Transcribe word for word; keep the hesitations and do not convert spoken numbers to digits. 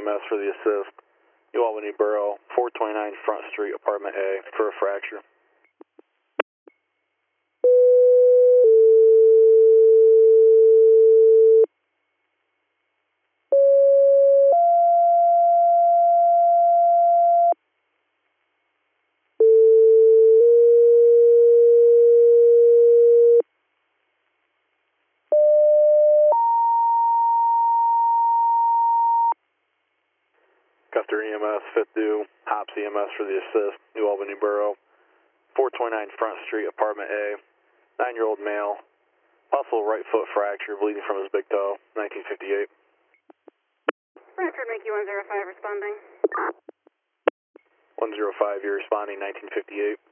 S for the assist. New Albany Borough, four twenty-nine Front Street, Apartment A, for a fracture. Custer E M S, fifth due, Hops E M S for the assist, New Albany Borough, four twenty-nine Front Street, Apartment A, nine-year-old male, possible right foot fracture, bleeding from his big toe, nineteen fifty-eight. Bradford, make you one zero five responding. one zero five, you're responding, nineteen fifty-eight.